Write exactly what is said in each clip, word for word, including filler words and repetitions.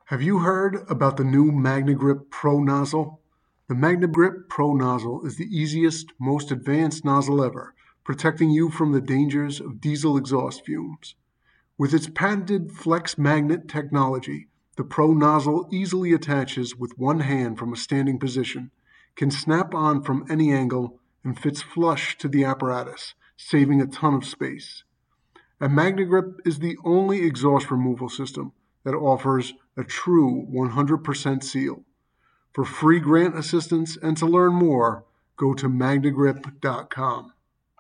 Have you heard about the new MagnaGrip Pro nozzle? The MagnaGrip Pro nozzle is the easiest, most advanced nozzle ever, protecting you from the dangers of diesel exhaust fumes. With its patented Flex Magnet technology, the Pro nozzle easily attaches with one hand from a standing position, can snap on from any angle, and fits flush to the apparatus, saving a ton of space. And MagnaGrip is the only exhaust removal system that offers a true one hundred percent seal. For free grant assistance and to learn more, go to magnagrip dot com.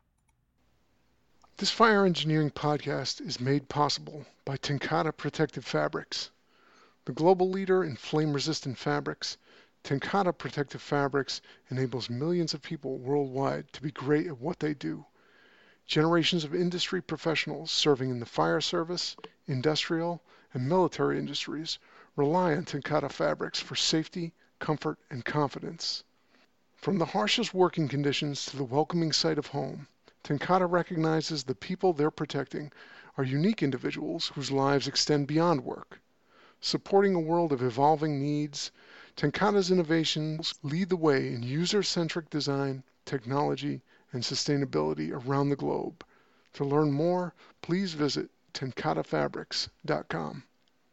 This fire engineering podcast is made possible by Tenkata Protective Fabrics. The global leader in flame-resistant fabrics, Tenkata Protective Fabrics enables millions of people worldwide to be great at what they do. Generations of industry professionals serving in the fire service, industrial, and military industries rely on Tenkata fabrics for safety, comfort, and confidence. From the harshest working conditions to the welcoming sight of home, Tenkata recognizes the people they're protecting are unique individuals whose lives extend beyond work. Supporting a world of evolving needs, Tenkata's innovations lead the way in user-centric design, technology, and sustainability around the globe. To learn more, please visit tenkata fabrics dot com.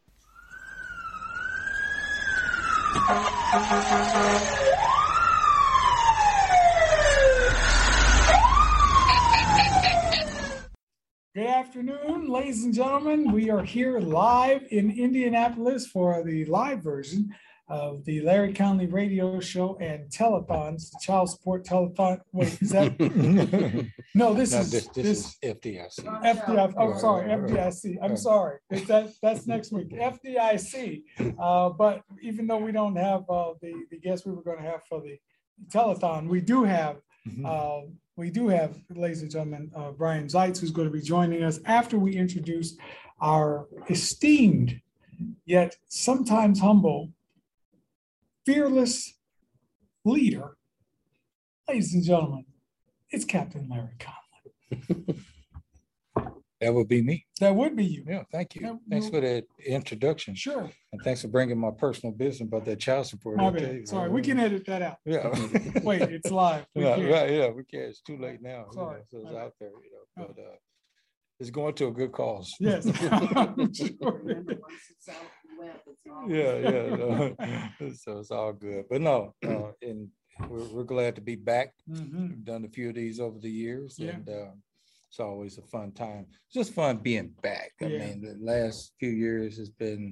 Good afternoon, ladies and gentlemen. We are here live in Indianapolis for the live version of the Larry Conley Radio Show and Telethons, the Child Support Telethon. Wait, is that? No, this No, is this, this, this is F D I C. F D I C. Oh, Right, sorry, right, F D I C. I'm sorry. Is that that's next week? F D I C. Uh, but even though we don't have uh, the the guests we were going to have for the telethon, we do have. Uh, we do have, ladies and gentlemen, uh, Brian Zeitz, who's going to be joining us after we introduce our esteemed, yet sometimes humble, fearless leader. Ladies and gentlemen, it's Captain Larry Conley. That would be me. That would be you. Yeah, thank you. Yeah, Thanks you- for that introduction. Sure. And thanks for bringing my personal business about that child support. My Okay. bad. Sorry, we can edit that out. Yeah. Wait, it's live. We Yeah, can't. right, yeah, we can't. It's too late now. you know, Sorry. so it's My out there, you know. But uh, it's going to a good cause. Yes. I'm sure. Yeah, yeah. no. So it's all good. But no, uh, and we're, we're glad to be back. Mhm. We've done a few of these over the years, Yeah. and um, it's always a fun time. It's just fun being back. I Yeah. mean, the last few years has been,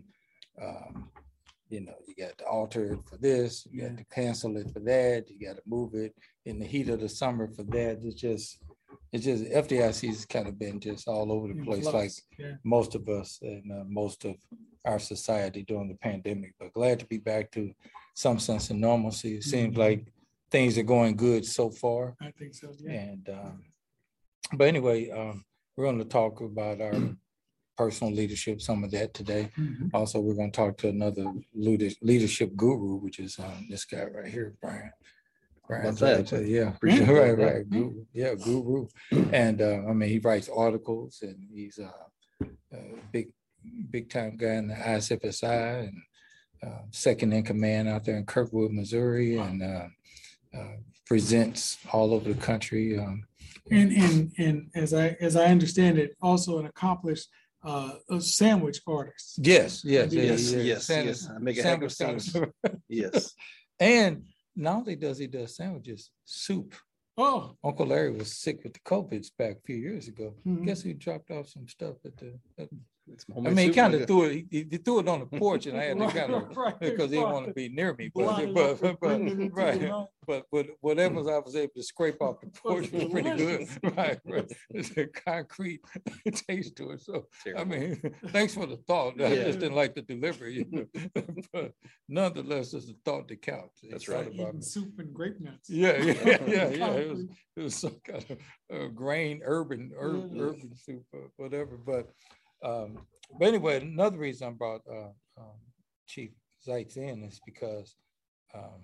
um, you know, you got to alter it for this, you Yeah. got to cancel it for that, you got to move it in the heat of the summer for that. It's just, it's just F D I C has kind of been just all over the In place, flux. like Yeah. most of us and uh, most of our society during the pandemic. But glad to be back to some sense of normalcy. It seems Mhm. like things are going good so far. I think so. Yeah. And um, but anyway, um, we're going to talk about our personal leadership, some of that today. Mhm. Also, we're going to talk to another leader- leadership guru, which is um, this guy right here, Brian. Brian, What's that? so, yeah, Appreciate right, that. right, guru, yeah, guru. And uh, I mean, he writes articles, and he's a, a big, big time guy in the I S F S I, and uh, second in command out there in Kirkwood, Missouri, and uh, uh, presents all over the country. Um, And and and as I as I understand it, also an accomplished uh, a sandwich artist. Yes, yes, Yes, yeah, yeah. yes, Sand- yes. I make a heck of sandwich sandwich. Yes. And not only does he do sandwiches, soup. Oh, Uncle Larry was sick with the COVID back a few years ago. Mhm. Guess who dropped off some stuff at the, at It's I homemade mean, he soup, kind of nigga. threw it, he, he threw it on the porch, and I had to Right, kind of, right, because he didn't want to right. be near me, Blotted but, up but, and but, bring it into the right. night. But, but whatever I was able to scrape off the porch was pretty good, delicious. right, right. It's a concrete taste to it, so, I Terrible. mean, thanks for the thought, I Yeah. just didn't like the delivery, you know. But nonetheless, it's a thought that counts. He That's thought right. about eating it. soup and grape nuts. Yeah, yeah, yeah, yeah, it was, Concrete. it was some kind of uh, grain, urban, ur- Yeah. urban soup, or whatever. But, um, but anyway, another reason I brought uh, um, Chief Zeitz in is because, um,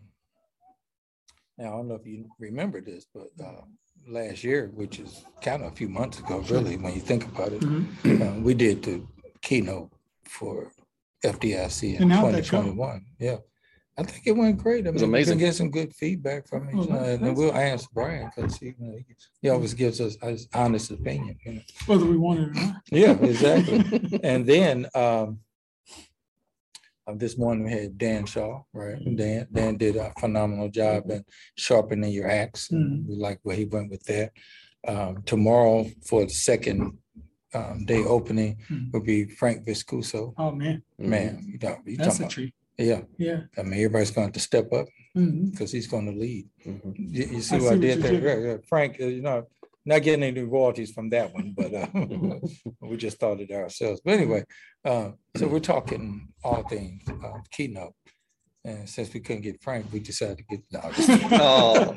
now I don't know if you remember this, but uh, last year, which is kind of a few months ago, really, when you think about it, Mhm. uh, we did the keynote for F D I C in And how'd twenty that go? twenty-one. Yeah. I think it went great. I mean, was amazing. We can get some good feedback from each Oh, other, and then we'll ask Brian because he, you know, he, he always gives us his honest opinion. You know? Whether we want it or not. Yeah, exactly. And then um, uh, this morning we had Dan Shaw, right? Dan Dan did a phenomenal job in sharpening your axe. Mhm. We like where he went with that. Um, tomorrow for the second um, day opening Mhm. will be Frank Viscuso. Oh, man, Man, you know, you that's talking a about, treat. yeah. Yeah. I mean, everybody's going to have to step up Mhm. because he's going to lead. Mhm. You, you see I what see I what did you there? did there. Yeah, yeah. Frank, uh, you know, not getting any royalties from that one, but uh, we just thought it ourselves. But anyway, uh, so we're talking all things uh, keynote. And since we couldn't get Frank, we decided to get, no, just Oh.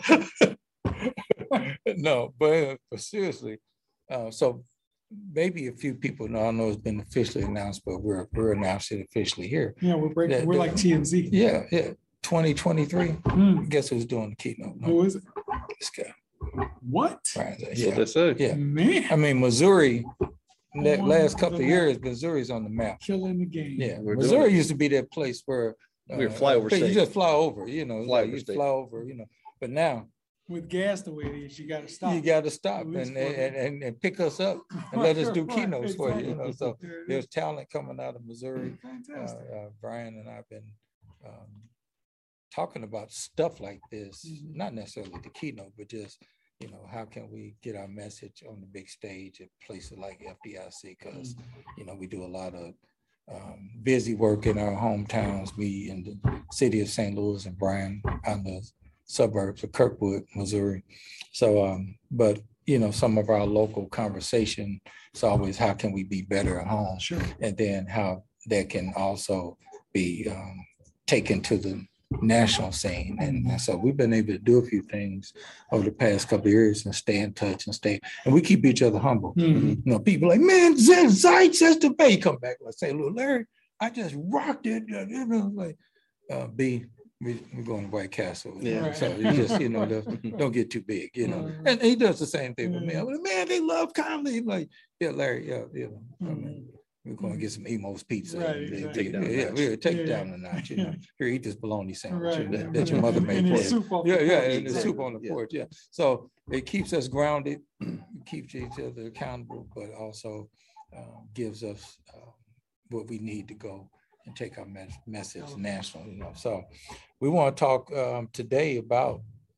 no, but, uh, but seriously, uh, so maybe a few people know, I know it's been officially announced, but we're, we're announcing it officially here. Yeah, we're breaking, Yeah, we're the- like T M Z. Yeah, yeah, twenty twenty-three, Hmm. guess who's doing the keynote? No, Who is it? this guy. What? Brian, That's what yeah, they say. yeah. Man, I mean, Missouri, that On last the couple of map. years, Missouri's on the map. killing the game. Yeah, We're doing Missouri it. used to be that place where We're uh, flyover you state. just fly over, you know, Flyover like you state. fly over, you know. But now With gas the way it is, you gotta stop. you got to stop At and, least for- and and and pick us up and let us do Right, keynotes for you. You know, so exactly. There it there's is. talent coming out of Missouri. Uh, Fantastic. uh, Brian and I've been um, talking about stuff like this, Mhm. not necessarily the keynote, but just, you know, how can we get our message on the big stage at places like F D I C? Because, you know, we do a lot of um, busy work in our hometowns, me in the city of Saint Louis and Brian on the suburbs of Kirkwood, Missouri. So, um, but, you know, some of our local conversation is always how can we be better at home? Sure. And then how that can also be um, taken to the national scene. And, and so we've been able to do a few things over the past couple of years and stay in touch and stay, and we keep each other humble. Mhm. You know, people like, man, Zeitz has to pay. Come back, let's say, look, Larry, I just rocked it. You know, like, uh, B, we, we're going to White Castle. You know, Yeah. so you just, you know, Right. don't, don't get too big, you know. Mhm. And he does the same thing with me. Mhm. I'm like, man, they love comedy. Like, yeah, Larry, yeah, you know, I mean, Mhm. we're going to get some Emo's pizza. Right, and they- exactly. Take it down a yeah, notch. we'll take it Yeah, down a notch, you know. Here, eat this bologna sandwich Right. that, that your mother And- made and for his you. soup off Yeah, the yeah, porch. and the soup on the Yeah. porch, yeah. So it keeps us grounded, keeps each other accountable, but also uh, gives us uh, what we need to go and take our mes- message national, you know. So we want to talk um, today about,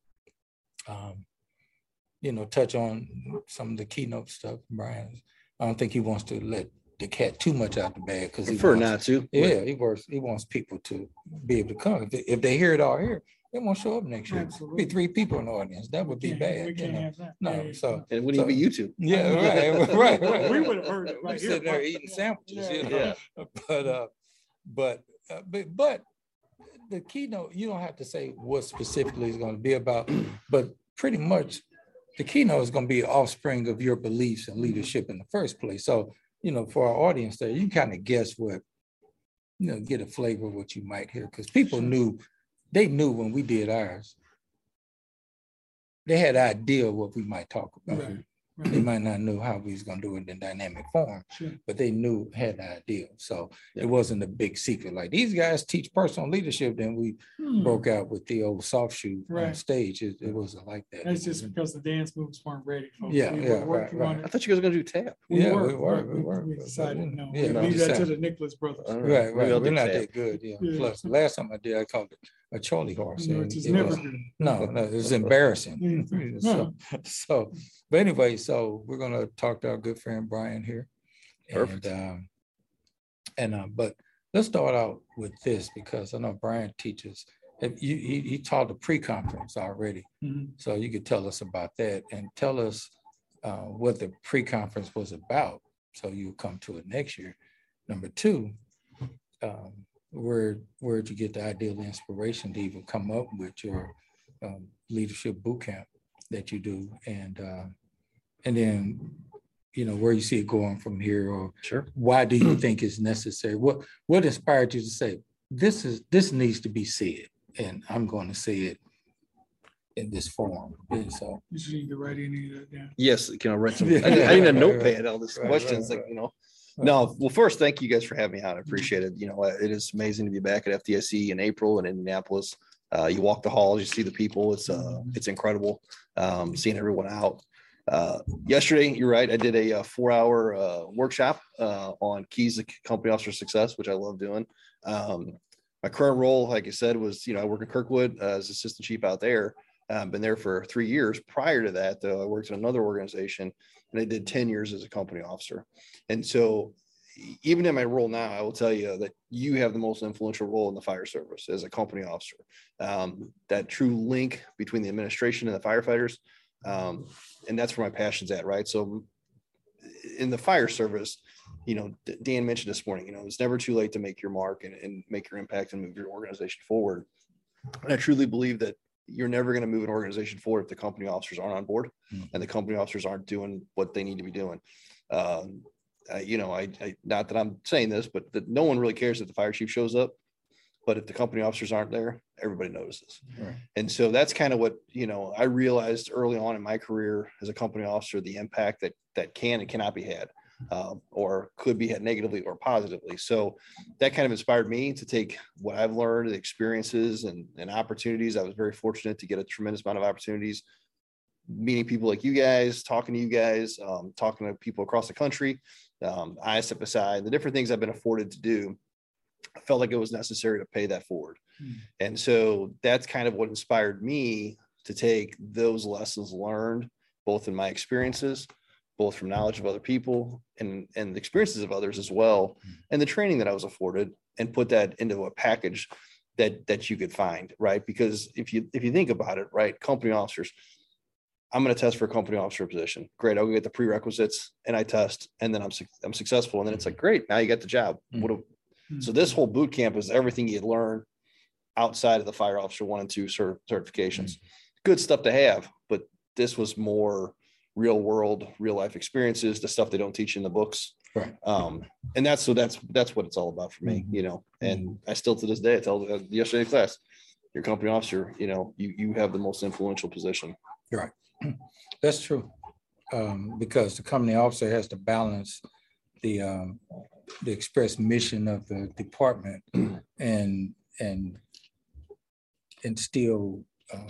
um, you know, touch on some of the keynote stuff. Brian, I don't think he wants to let the cat too much out the bag because he Prefer wants, not to. yeah, he wants he wants people to be able to come. If they, if they hear it all here, they won't show up next year. Absolutely. Be three people in the audience. That would be Can't- bad. We You can't know? have that. No, Yeah, yeah, so- yeah. And it wouldn't even be you two. Yeah, right, right, right. We would have heard it We're right here. sitting there but- eating yeah, sandwiches, yeah, you yeah. know. But uh, but uh, but but the keynote, you don't have to say what specifically is going to be about, but pretty much the keynote is going to be an offspring of your beliefs and leadership in the first place. So, you know, for our audience there, you can kind of guess what, you know, get a flavor of what you might hear, because people knew, they knew when we did ours, they had an idea of what we might talk about. Right, They right. might not know how we was gonna do it in dynamic form, Sure. but they knew, had an idea. So Yeah. it wasn't a big secret. Like, these guys teach personal leadership. Then we Hmm. broke out with the old soft shoe on Right. stage. It, it wasn't like that. That's It just was- because the dance moves weren't ready. Folks. Yeah, We yeah, were right, working right. on I it. thought you guys were gonna do tap. We Yeah, were, we were, but we were, We but- decided, no, yeah, we we leave that to decided. the Nicholas brothers. All Right, Maybe right. I'll We're do not tap. that good. Yeah. Yeah. Plus, the last time I did, I called it a Charlie horse. and Which is it never was- good. No, no, it was embarrassing. Mhm. so, so, but anyway, so we're gonna talk to our good friend Brian here. Perfect. And, um, and uh, but let's start out with this, because I know Brian teaches. If you, he, he taught a pre-conference already, Mhm. so you could tell us about that and tell us uh, what the pre-conference was about, so you come to it next year. Number two, um, where where'd you get the ideal inspiration to even come up with your um, leadership boot camp that you do, and uh, and then, you know, where you see it going from here, or Sure. why do you think it's necessary? What what inspired you to say this is this needs to be said, and I'm going to say it in this form? And so, You should need to write any of that down. Yes, can I write some? Yeah, I need, I need a right, right, notepad, all these right, questions, right, like, right. you know. No, well, first, thank you guys for having me on. I appreciate it. You know, it is amazing to be back at F D I C in April in Indianapolis. Uh, you walk the halls, you see the people. It's uh, it's incredible um, seeing everyone out. Uh, yesterday, you're right. I did a, a four-hour uh, workshop uh, on keys to company officer success, which I love doing. Um, my current role, like I said, was you know I work at Kirkwood uh, as assistant chief out there. I've been there for three years. Prior to that, though, I worked in another organization, and I did ten years as a company officer. And so, even in my role now, I will tell you that you have the most influential role in the fire service as a company officer. Um, that true link between the administration and the firefighters. Um, and that's where my passion's at, right? So in the fire service, you know, Dan mentioned this morning, you know, it's never too late to make your mark and, and make your impact and move your organization forward. And I truly believe that you're never going to move an organization forward if the company officers aren't on board mm-hmm. and the company officers aren't doing what they need to be doing. Um, I, you know, I, I, not that I'm saying this, but that no one really cares if the fire chief shows up, but if the company officers aren't there, everybody notices. Right. And so that's kind of what, you know, I realized early on in my career as a company officer, the impact that, that can and cannot be had um, or could be had negatively or positively. So that kind of inspired me to take what I've learned, the experiences and, and opportunities. I was very fortunate to get a tremendous amount of opportunities, meeting people like you guys, talking to you guys, um, talking to people across the country, um, I S F S I, the different things I've been afforded to do. I felt like it was necessary to pay that forward. Mm. And so that's kind of what inspired me to take those lessons learned, both in my experiences, both from knowledge of other people and, and the experiences of others as well, mm. and the training that I was afforded, and put that into a package that, that you could find, right? Because if you, if you think about it, right, company officers, I'm going to test for a company officer position. Great. I'll get the prerequisites and I test, and then I'm, I'm successful. And then it's like, great, now you got the job. Mm. What do, So this whole boot camp is everything you learn outside of the fire officer one and two cert- certifications. Mm-hmm. Good stuff to have, but this was more real world, real life experiences, the stuff they don't teach in the books. Right. Um, and that's, so that's, that's what it's all about for me, mm-hmm. you know, and I still to this day, I tell uh, yesterday's class, your company officer, you know, you, you have the most influential position. You're right. That's true. Um, because the company officer has to balance the, um, the express mission of the department and and and still um,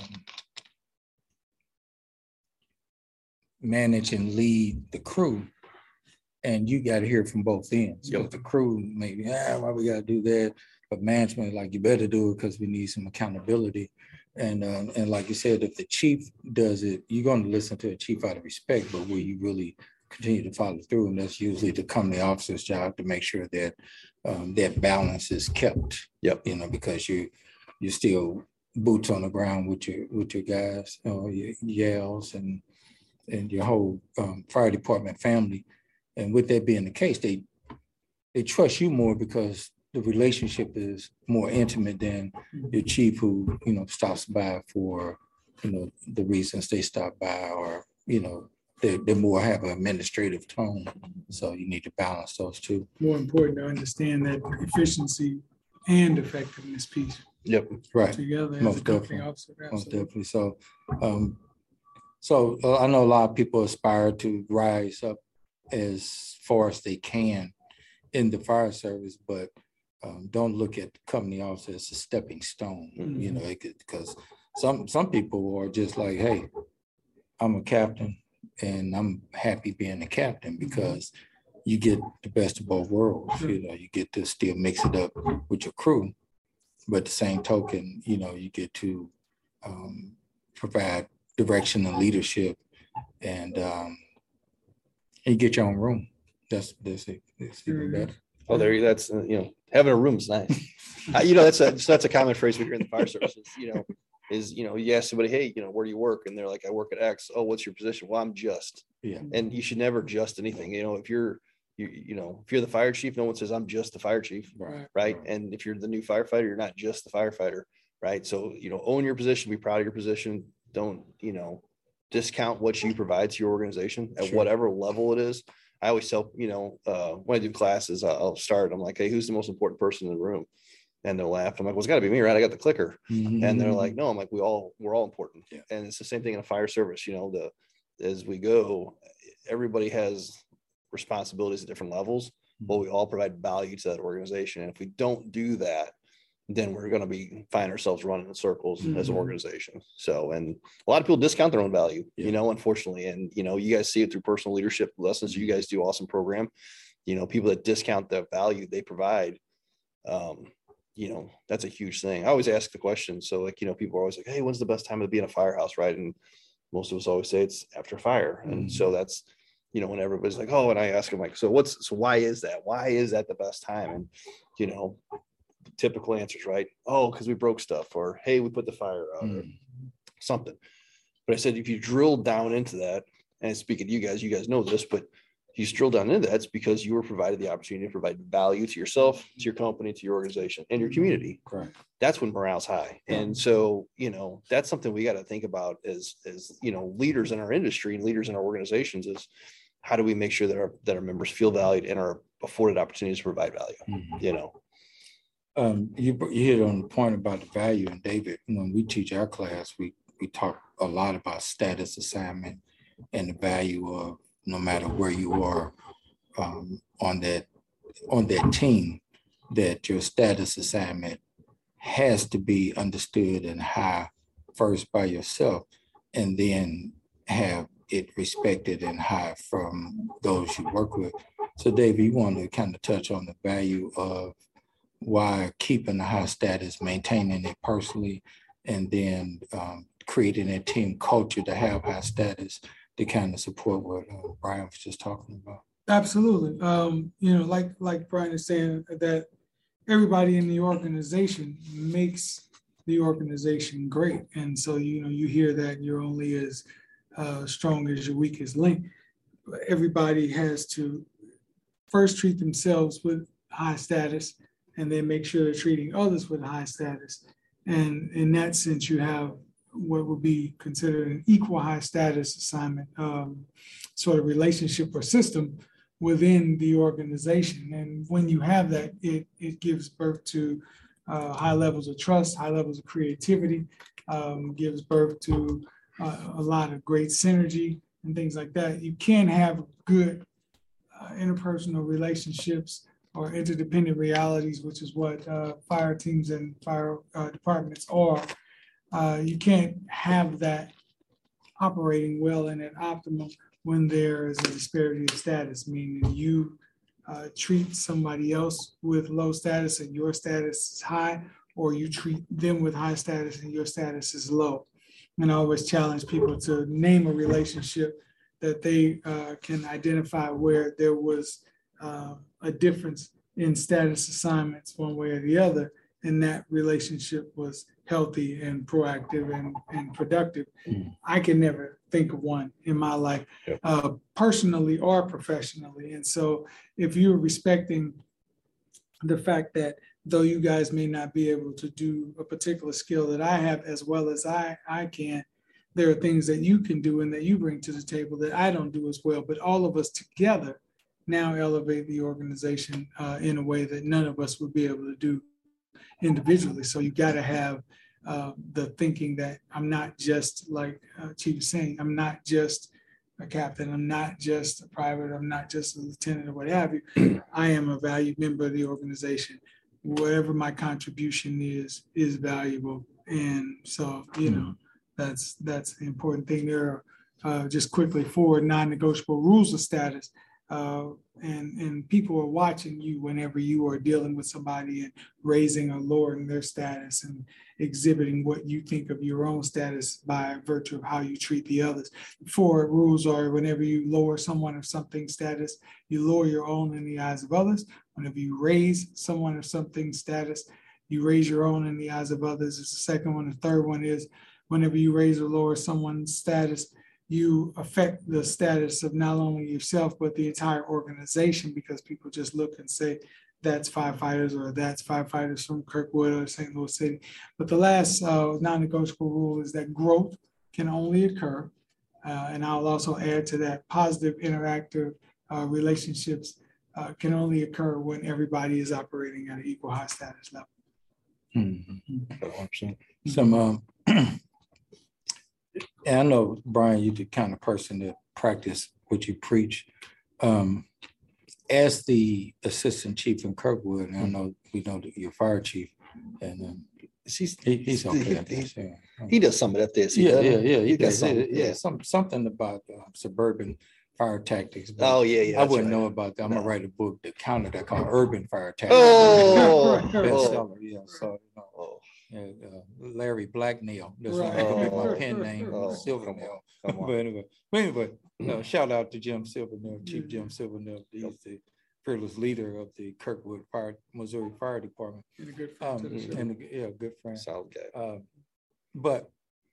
manage and lead the crew. And you got to hear from both ends. Yep. The crew maybe, ah, why we got to do that? But management, like, you better do it because we need some accountability. And um, and like you said, if the chief does it, you're going to listen to a chief out of respect, but will you really continue to follow through? And that's usually the company officer's job, to make sure that um, that balance is kept. Yep. You know, because you you're still boots on the ground with your with your guys, you know, your yells and and your whole um, fire department family. And with that being the case, they they trust you more because the relationship is more intimate than your chief, who, you know, stops by for, you know, the reasons they stop by, or, you know, they they more have an administrative tone. So you need to balance those two. More important to understand that efficiency and effectiveness piece. Yep. Right. Together. Most as a company definitely. officer. Most definitely. So, um, so uh, I know a lot of people aspire to rise up as far as they can in the fire service, but um, don't look at the company officer as a stepping stone. Mm-hmm. You know, because some some people are just like, hey, I'm a captain, and I'm happy being a captain, because you get the best of both worlds. You know, you get to still mix it up with your crew, but the same token, you know, you get to um, provide direction and leadership, and um, and you get your own room. That's that's, it. That's even better. Oh, there you. That's uh, you know, having a room is nice. uh, you know, that's a that's a common phrase we hear in the fire services. You know, is you know, you ask somebody, hey, you know, where do you work? And they're like, I work at X. Oh, what's your position? Well, I'm just. Yeah. And you should never just anything. You know, if you're you you know, if you're the fire chief, no one says I'm just the fire chief. Right. Right. And if you're the new firefighter, you're not just the firefighter. Right. So, you know, own your position. Be proud of your position. Don't, you know, discount what you provide to your organization at sure. whatever level it is. I always tell, you know, uh, when I do classes, I'll start, I'm like, hey, who's the most important person in the room? And they'll laugh. I'm like, well, it's gotta be me, right? I got the clicker. Mm-hmm. And they're like, no, I'm like, we all, we're all important. Yeah. And it's the same thing in a fire service, you know, the, as we go, everybody has responsibilities at different levels, but we all provide value to that organization. And if we don't do that, then we're going to be find ourselves running in circles mm-hmm. as an organization. So, and a lot of people discount their own value, yeah. you know, unfortunately, and, you know, you guys see it through personal leadership lessons. You guys do awesome program, you know, people that discount the value they provide, um, you know, that's a huge thing. I always ask the question. So like, you know, people are always like, hey, when's the best time to be in a firehouse? Right. And most of us always say it's after fire. Mm-hmm. And so that's, you know, when everybody's like, oh, and I ask them like, so what's, so why is that? Why is that the best time? And, you know, typical answers, right? Oh, because we broke stuff, or hey, we put the fire out, mm. or something. But I said, if you drill down into that, and speaking to you guys, you guys know this, but you drill down into that, it's because you were provided the opportunity to provide value to yourself, to your company, to your organization, and your community. Correct. That's when morale's high. And so, you know, that's something we got to think about as, as, you know, leaders in our industry and leaders in our organizations is how do we make sure that our, that our members feel valued and are afforded opportunities to provide value, mm-hmm. you know? Um, you, you hit on the point about the value, and David, when we teach our class, we, we talk a lot about status assignment and the value of no matter where you are um, on that on that team, that your status assignment has to be understood and high first by yourself, and then have it respected and high from those you work with. So David, you want to kind of touch on the value of why keeping a high status, maintaining it personally, and then um, creating a team culture to have high status to kind of support what uh, Brian was just talking about. Absolutely. Um, you know, like like Brian is saying, that everybody in the organization makes the organization great. And so, you know, you hear that you're only as uh, strong as your weakest link. Everybody has to first treat themselves with high status, and then make sure they're treating others with high status. And in that sense, you have what would be considered an equal high status assignment, um, sort of relationship or system within the organization. And when you have that, it, it gives birth to uh, high levels of trust, high levels of creativity, um, gives birth to uh, a lot of great synergy and things like that. You can have good uh, interpersonal relationships or interdependent realities, which is what uh, fire teams and fire uh, departments are. Uh, you can't have that operating well and at optimum when there is a disparity of status, meaning you uh, treat somebody else with low status and your status is high, or you treat them with high status and your status is low. And I always challenge people to name a relationship that they uh, can identify where there was uh, a difference in status assignments one way or the other, and that relationship was healthy and proactive and, and productive. Mm-hmm. I can never think of one in my life, yep. uh, personally or professionally. And so if you're respecting the fact that though you guys may not be able to do a particular skill that I have as well as I, I can, there are things that you can do and that you bring to the table that I don't do as well, but all of us together now elevate the organization uh, in a way that none of us would be able to do individually. So you got to have uh, the thinking that I'm not just, like uh, Chief is saying, I'm not just a captain, I'm not just a private, I'm not just a lieutenant or what have you. I am a valued member of the organization. Whatever my contribution is, is valuable. And so, you know, that's that's the important thing. There are uh, just quickly four non-negotiable rules of status. Uh, and, and people are watching you whenever you are dealing with somebody and raising or lowering their status and exhibiting what you think of your own status by virtue of how you treat the others. Four rules are: whenever you lower someone of something status, you lower your own in the eyes of others. Whenever you raise someone of something status, you raise your own in the eyes of others. It's the second one. The third one is whenever you raise or lower someone's status, you affect the status of not only yourself, but the entire organization, because people just look and say, that's firefighters, or that's firefighters from Kirkwood or Saint Louis City. But the last uh, non-negotiable rule is that growth can only occur. Uh, and I'll also add to that, positive interactive uh, relationships uh, can only occur when everybody is operating at an equal high status level. Mm-hmm. Some, um, and I know, Brian, you're the kind of person that practice what you preach. Um, as the assistant chief in Kirkwood, and I know we know that your fire chief, and um, He's, he, he's okay he, at this. he, Yeah, he does some at F D I C. yeah, yeah, yeah. He, he does. some, Yeah, yeah. some something about uh, suburban fire tactics. Oh yeah, yeah. I wouldn't right. know about that. I'm no. gonna write a book that counted that called Urban Fire Tactics. Oh, bestseller. oh. Yeah. So you know, oh. yeah, uh, Larry Blacknail. That's Right. right. Oh. my pen name. Oh, Silvernail. come on. But anyway, but anyway, uh, shout out to Jim Silvernail, Chief Jim Silvernail. He's Yep. the fearless leader of the Kirkwood Fire, Missouri Fire Department. And a good friend Um, to the show. and a- yeah, good friend. Sound good. Um, but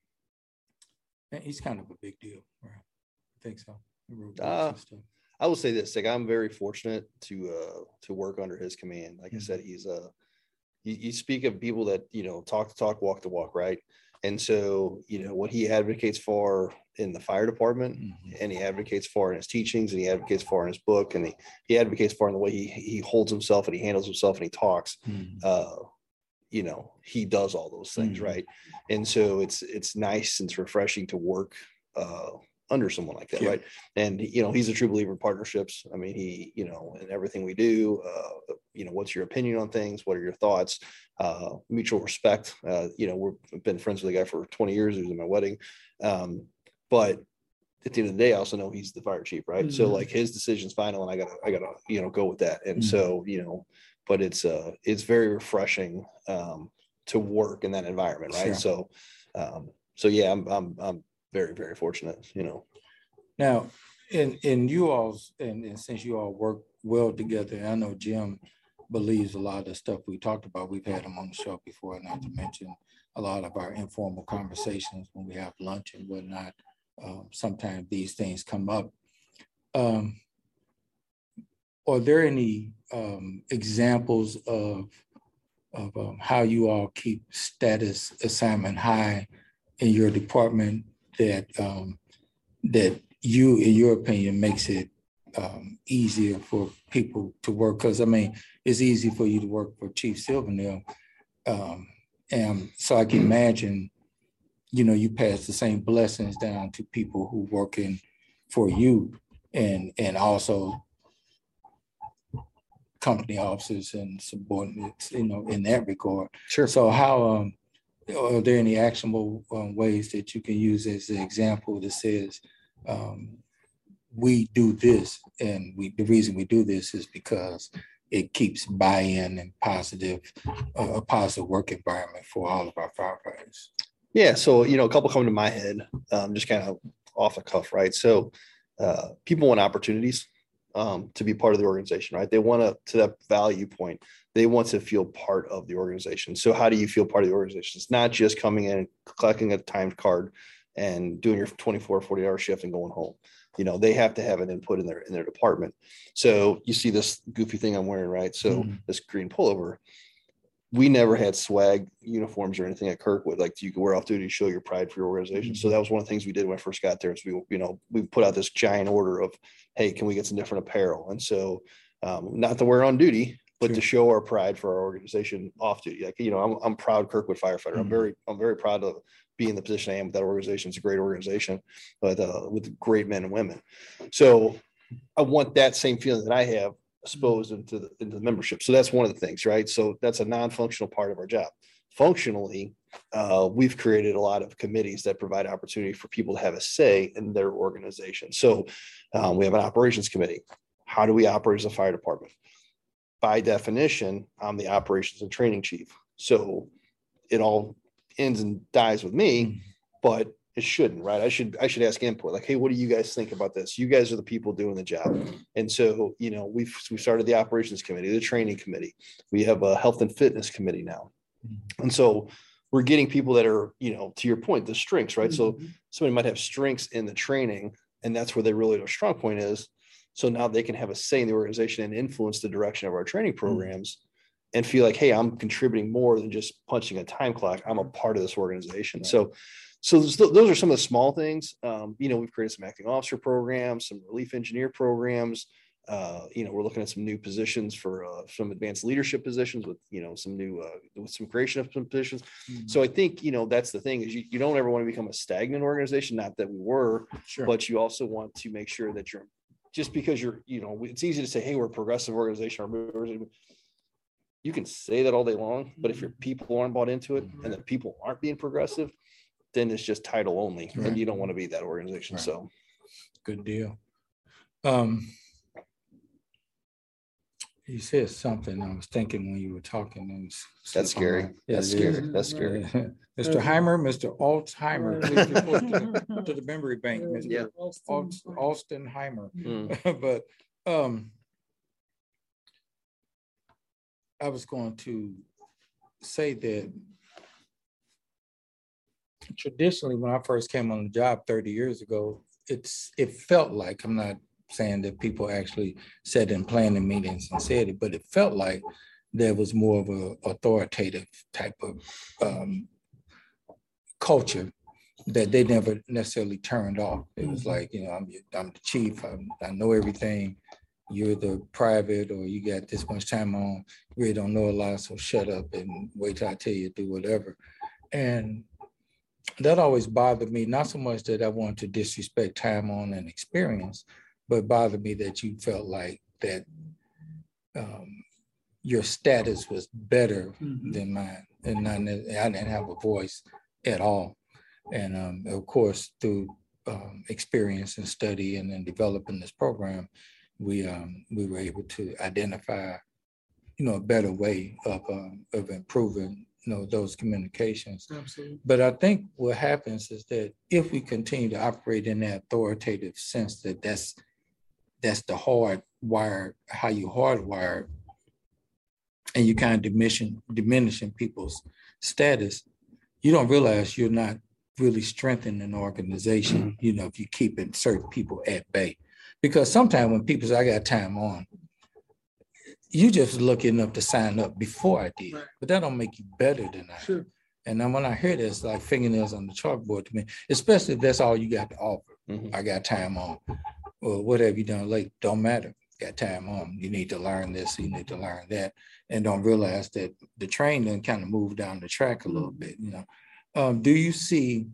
and he's kind of a big deal, right? I think so. He wrote books Uh, and stuff. I will say this: like I'm very fortunate to uh to work under his command. Like Mhm. I said, he's uh you, you speak of people that you know talk the talk, walk the walk, right? And so you know what he advocates for in the fire department, Mhm. and he advocates for in his teachings, and he advocates for in his book, and he he advocates for in the way he he holds himself and he handles himself and he talks. Mhm. Uh, you know, he does all those things, Mhm. right? And so it's it's nice and it's refreshing to work uh under someone like that, Yeah. right? And you know, he's a true believer in partnerships. I mean, he, you know, in everything we do, uh, you know, what's your opinion on things? What are your thoughts? Uh, mutual respect. Uh, you know, we've been friends with the guy for twenty years. He was in my wedding. Um, but at the end of the day, I also know he's the fire chief, right? So Mhm. like his decision's final, and I gotta, I gotta, you know, go with that. And Mhm. so, you know, but it's uh, it's very refreshing um, to work in that environment, right? Sure. So, um, so yeah, I'm, I'm, I'm very, very fortunate, you know. Now, in in you all's and, and since you all work well together, I know Jim believes a lot of the stuff we talked about. We've had him on the show before, not to mention a lot of our informal conversations when we have lunch and whatnot. Um, sometimes these things come up. Um, are there any um, examples of of um, how you all keep status assignment high in your department that um, that you, in your opinion, makes it um, easier for people to work? Because I mean, it's easy for you to work for Chief Silvernail, um, and so I can imagine, you know, you pass the same blessings down to people who working for you, and and also company officers and subordinates, you know, in that regard. Sure. So how um, are there any actionable um, ways that you can use as an example that says, um, we do this, and we the reason we do this is because it keeps buy-in and positive, uh, a positive work environment for all of our firefighters? Yeah. So, you know, a couple come to my head, um, just kind of off the cuff, right? So uh, people want opportunities um, to be part of the organization, right? They want to, to that value point, they want to feel part of the organization. So how do you feel part of the organization? It's not just coming in, collecting a timed card and doing your twenty-four, forty hour shift and going home. You know, they have to have an input in their, in their department. So you see this goofy thing I'm wearing, right? So Mhm. this green pullover, we never had swag uniforms or anything at Kirkwood. Like you could wear off duty to show your pride for your organization. So that was one of the things we did when I first got there. Is we, you know, we put out this giant order of, hey, can we get some different apparel? And so, um, not to wear on duty, but Sure. to show our pride for our organization off duty. Like, you know, I'm, I'm proud Kirkwood firefighter. I'm Mhm. very, I'm very proud to be in the position I am with that organization. It's a great organization, but uh, with great men and women. So I want that same feeling that I have exposed into the, into the membership. So that's one of the things, right? So that's a non-functional part of our job. Functionally, uh, we've created a lot of committees that provide opportunity for people to have a say in their organization. So um, we have an operations committee. How do we operate as a fire department? By definition, I'm the operations and training chief. So it all ends and dies with me, Mhm. but it shouldn't, right? I should, I should ask input, like, hey, what do you guys think about this? You guys are the people doing the job. And so, you know, we've, we started the operations committee, the training committee. We have a health and fitness committee now. And so we're getting people that are, you know, to your point, the strengths, right? So Mhm. somebody might have strengths in the training, and that's where they really their strong point is. So now they can have a say in the organization and influence the direction of our training programs and feel like, hey, I'm contributing more than just punching a time clock. I'm a part of this organization. Right. So, so those, those are some of the small things. Um, you know, we've created some acting officer programs, some relief engineer programs. Uh, you know, we're looking at some new positions for uh, some advanced leadership positions with, you know, some new, uh, with some creation of some positions. Mhm. So I think, you know, that's the thing is you, you don't ever want to become a stagnant organization. Not that we were, Sure. but you also want to make sure that you're just because you're, you know, it's easy to say, hey, we're a progressive organization, or you can say that all day long, but if your people aren't bought into it and the people aren't being progressive, then it's just title only, right. And you don't want to be that organization. Right. So good deal. Um, you said something I was thinking when you were talking. And that's scary. Yeah, that's scary. That's scary. Mister Heimer, Mister Alzheimer, please report to, to the memory bank, Mister Yeah. Austin, Austin Heimer. Mm. But um, I was going to say that traditionally, when I first came on the job thirty years ago, it's it felt like, I'm not saying that people actually sat in planning meetings and said it, but it felt like there was more of a authoritative type of um, culture that they never necessarily turned off. It was like, you know, I'm, I'm the chief, I'm, I know everything. You're the private, or you got this much time on, you really don't know a lot, so shut up and wait till I tell you to do whatever. And that always bothered me, not so much that I wanted to disrespect time on and experience, but bothered me that you felt like that um, your status was better mm-hmm. than mine, and not, I didn't have a voice at all. And um, of course, through um, experience and study and then developing this program, we um, we were able to identify, you know, a better way of um, of improving, you know, those communications. Absolutely. But I think what happens is that if we continue to operate in that authoritative sense, that that's that's the hard wire, how you hardwire, and you kind of diminishing diminishing people's status, you don't realize you're not really strengthening an organization, you know, if you keep certain people at bay. Because sometimes when people say, I got time on, you just lucky enough to sign up before I did, right. But that don't make you better than I sure. am. And then when I hear this, it's like fingernails on the chalkboard to me, especially if that's all you got to offer. Mm-hmm. I got time on, or what have you done late, don't matter. Got time on. You need to learn this, you need to learn that, and don't realize that the train then kind of moved down the track a little bit. You know, um, do you see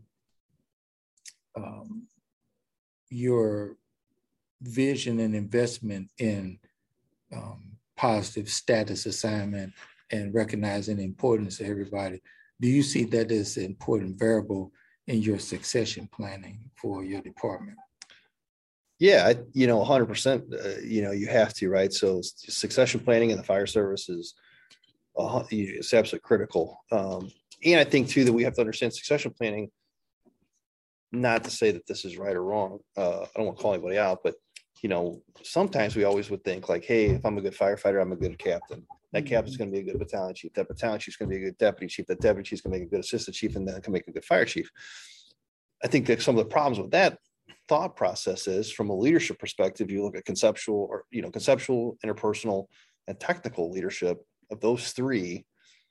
um, your vision and investment in um, positive status assignment and recognizing the importance of everybody? Do you see that as an important variable in your succession planning for your department? Yeah, I, you know, one hundred percent, uh, you know, you have to, right? So succession planning in the fire service is uh, it's absolutely critical. Um, and I think too, that we have to understand succession planning, not to say that this is right or wrong. Uh, I don't want to call anybody out, but, you know, sometimes we always would think like, hey, if I'm a good firefighter, I'm a good captain. That captain's going to be a good battalion chief. That battalion chief's going to be a good deputy chief. That deputy chief's going to make a good assistant chief, and then can make a good fire chief. I think that some of the problems with that thought process is, from a leadership perspective, you look at conceptual or, you know, conceptual, interpersonal, and technical leadership of those three.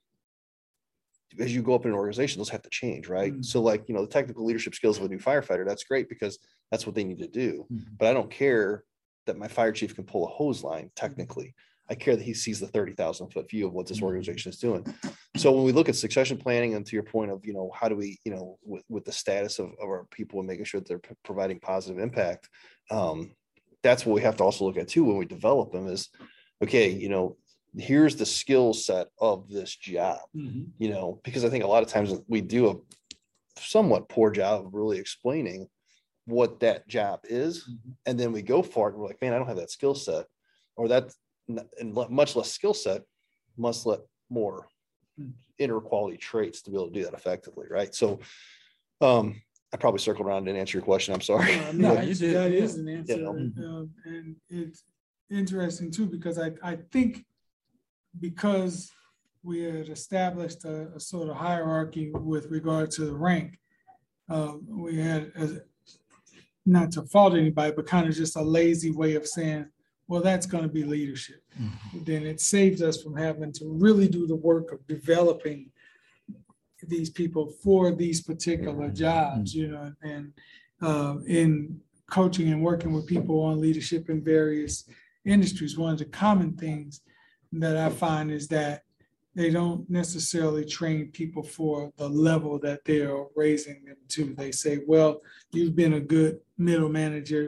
As you go up in an organization, those have to change, right? Mm-hmm. So like, you know, the technical leadership skills of a new firefighter, that's great because that's what they need to do. Mm-hmm. But I don't care that my fire chief can pull a hose line technically. I care that he sees the thirty thousand foot view of what this organization is doing. So when we look at succession planning, and to your point of, you know, how do we, you know, with, with the status of, of our people and making sure that they're p- providing positive impact, um, that's what we have to also look at too when we develop them is, okay, you know, here's the skill set of this job, mm-hmm. you know, because I think a lot of times we do a somewhat poor job of really explaining what that job is. Mm-hmm. And then we go for it and we're like, man, I don't have that skill set, or that, and much less skill set, much less more inner quality traits to be able to do that effectively. Right. So um, I probably circled around and answer your question. I'm sorry. Uh, no, you did. That is an answer. You know? um, and it's interesting too, because I, I think because we had established a, a sort of hierarchy with regard to the rank, uh, we had, a, not to fault anybody, but kind of just a lazy way of saying, well, that's going to be leadership. Mm-hmm. Then it saves us from having to really do the work of developing these people for these particular jobs, you know, and uh, in coaching and working with people on leadership in various industries, one of the common things that I find is that they don't necessarily train people for the level that they are raising them to. They say, well, you've been a good middle manager,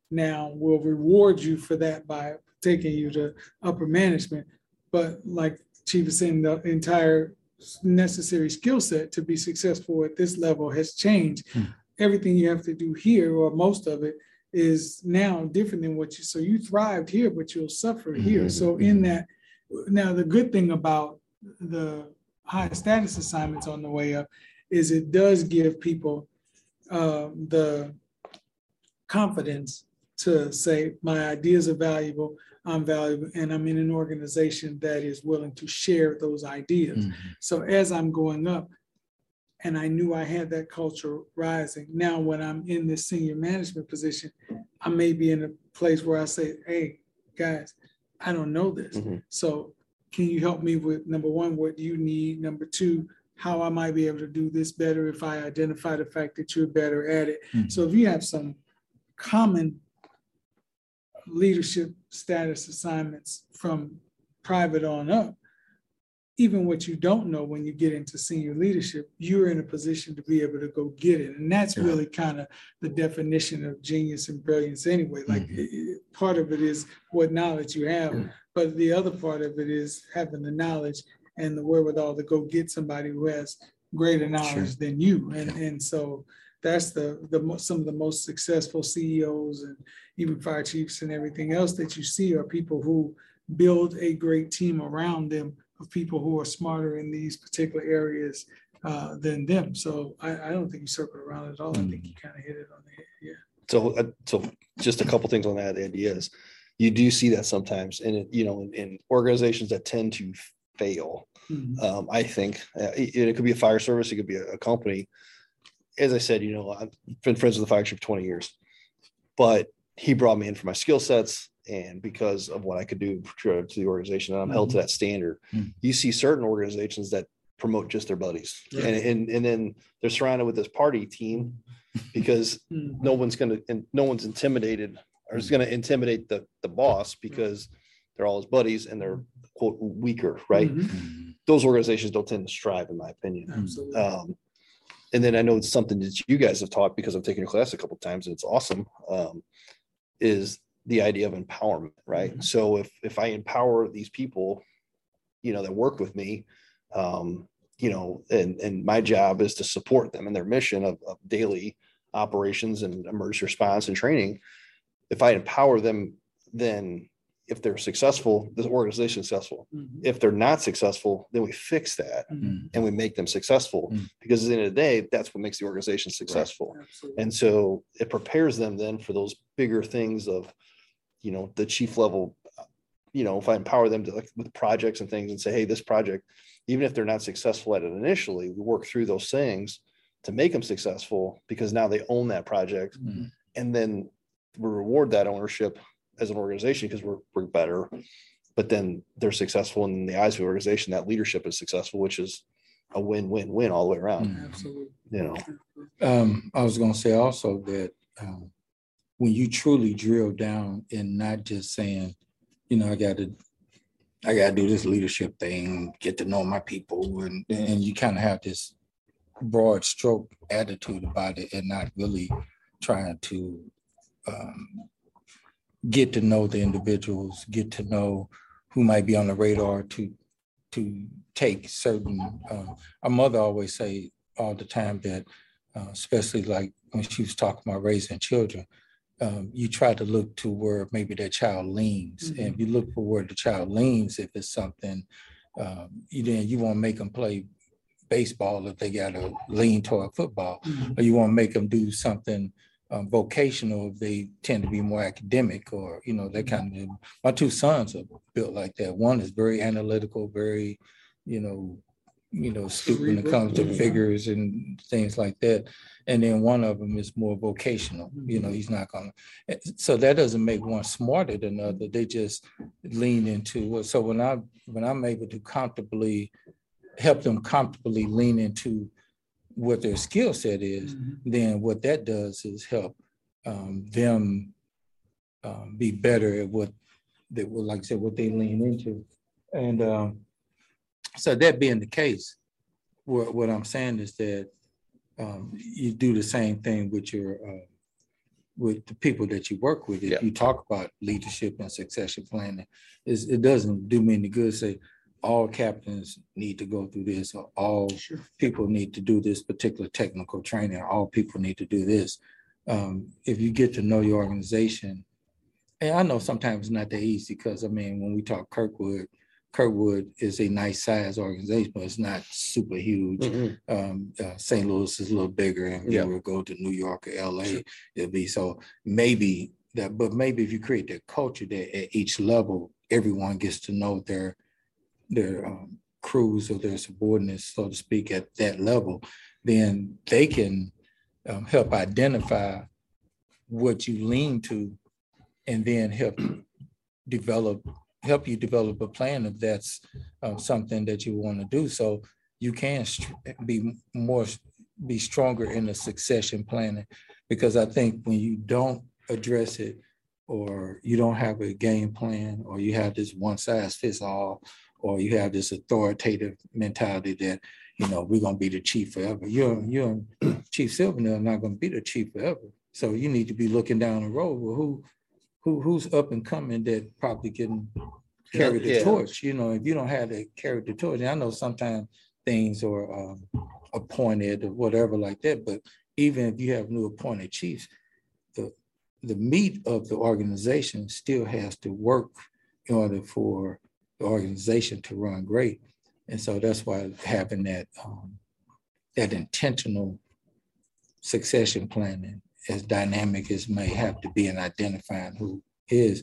now will reward you for that by taking you to upper management. But like Chief is saying, the entire necessary skill set to be successful at this level has changed. Hmm. Everything you have to do here, or most of it, is now different than what you, so you thrived here, but you'll suffer here. Mm-hmm. So in that, now the good thing about the high status assignments on the way up is it does give people uh, the confidence to say, my ideas are valuable, I'm valuable, and I'm in an organization that is willing to share those ideas. Mm-hmm. So as I'm going up, and I knew I had that culture rising, now when I'm in this senior management position, I may be in a place where I say, hey, guys, I don't know this. Mm-hmm. So can you help me with, number one, what you need? Number two, how I might be able to do this better if I identify the fact that you're better at it. Mm-hmm. So if you have some common leadership status assignments from private on up, even what you don't know when you get into senior leadership, you're in a position to be able to go get it. And that's yeah. really kind of the definition of genius and brilliance anyway. Like mm-hmm. it, part of it is what knowledge you have, mm-hmm. but the other part of it is having the knowledge and the wherewithal to go get somebody who has greater knowledge sure. than you. And, yeah. and so that's the, the some of the most successful C E Os and even fire chiefs and everything else that you see are people who build a great team around them of people who are smarter in these particular areas uh, than them. So I, I don't think you circled around at all. Mm-hmm. I think you kind of hit it on the head. Yeah. So, uh, so just a couple things on that idea is you do see that sometimes, and it, you know, in, in organizations that tend to fail. Mm-hmm. Um, I think uh, it, it could be a fire service, it could be a, a company. As I said, you know, I've been friends with the fire chief for twenty years, but he brought me in for my skill sets. And because of what I could do to the organization, and I'm mm-hmm. held to that standard. Mm-hmm. You see certain organizations that promote just their buddies, yeah. and, and and then they're surrounded with this party team because mm-hmm. no one's going to, and no one's intimidated or is going to intimidate the the boss because they're all his buddies and they're quote weaker, right? Mm-hmm. Those organizations don't tend to strive, in my opinion. Absolutely. Um, and then I know it's something that you guys have taught because I've taken your class a couple of times and it's awesome. Um, is the idea of empowerment, right? Mm-hmm. So if if I empower these people, you know, that work with me, um, you know, and and my job is to support them in their mission of, of daily operations and emergency response and training. If I empower them, then if they're successful, the organization is successful. Mm-hmm. If they're not successful, then we fix that mm-hmm. and we make them successful mm-hmm. because at the end of the day, that's what makes the organization successful. Right. And so it prepares them then for those bigger things of, you know, the chief level, you know, if I empower them to like with projects and things and say, hey, this project, even if they're not successful at it initially, we work through those things to make them successful because now they own that project. Mm-hmm. And then we reward that ownership as an organization because we're, we're better, but then they're successful in the eyes of the organization. That leadership is successful, which is a win-win-win all the way around. Mm-hmm. Absolutely. You know, um, I was going to say also that, um, when you truly drill down and not just saying, you know, I got to, I got to do this leadership thing, get to know my people, and and you kind of have this broad stroke attitude about it, and not really trying to um, get to know the individuals, get to know who might be on the radar to to take certain. Uh, our mother always say all the time that, uh, especially like when she was talking about raising children. Um, you try to look to where maybe that child leans. Mm-hmm. And if you look for where the child leans, if it's something, um, you then you want to make them play baseball if they got to lean toward football, mm-hmm. or you want to make them do something um, vocational if they tend to be more academic, or, you know, that kind of, my two sons are built like that. One is very analytical, very, you know, you know, stupid when it comes to figures and things like that. And then one of them is more vocational, you know, he's not gonna, so that doesn't make one smarter than the other. They just lean into, so when I, when I'm able to comfortably help them comfortably lean into what their skill set is, mm-hmm. then what that does is help um, them um, be better at what they, well, like I said, what they lean into. And um, so that being the case, what, what I'm saying is that um, you do the same thing with your uh, with the people that you work with. If Yeah. you talk about leadership and succession planning, it's, it doesn't do me any good to say all captains need to go through this, or all Sure. people need to do this particular technical training, or all people need to do this. Um, if you get to know your organization, and I know sometimes it's not that easy, because I mean, when we talk Kirkwood, Kirkwood is a nice size organization, but it's not super huge. Mm-hmm. Um, uh, Saint Louis is a little bigger, and Yeah. we will go to New York or L A. Sure. It'll be so maybe that, but maybe if you create that culture that at each level, everyone gets to know their their um, crews or their subordinates, so to speak, at that level, then they can um, help identify what you lean to, and then help develop, help you develop a plan if that's uh, something that you want to do. So you can be more, be stronger in the succession planning, because I think when you don't address it, or you don't have a game plan, or you have this one size fits all, or you have this authoritative mentality that, you know, we're going to be the chief forever. You're, you're Chief Silvernail not going to be the chief forever. So you need to be looking down the road. Well, who, who, who's up and coming that probably can carry the Yeah. torch? You know, if you don't have to carry the torch, and I know sometimes things are um, appointed or whatever like that, but even if you have new appointed chiefs, the the meat of the organization still has to work in order for the organization to run great. And so that's why having that um, that intentional succession planning, as dynamic as may have to be in identifying who is,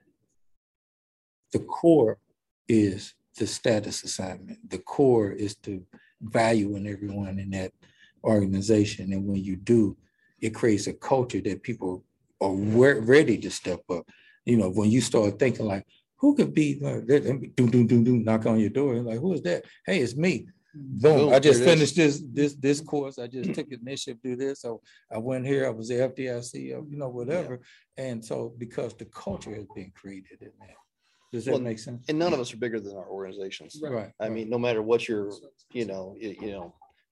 the core is the status assignment. The core is to value in everyone in that organization. And when you do, it creates a culture that people are ready to step up. You know, when you start thinking like, who could be, uh, doom, doom, doom, doom, knock on your door, and like, who is that? Hey, it's me. Boom, Boom, I just there it finished this this this course. I just took initiative to do this. So I went here, I was the F D I C, you know, whatever. Yeah. And so because the culture has been created in that. Does that Well, make sense? And none of us are bigger than our organizations. Right. right I right. mean, no matter what you're, you know, you, you know,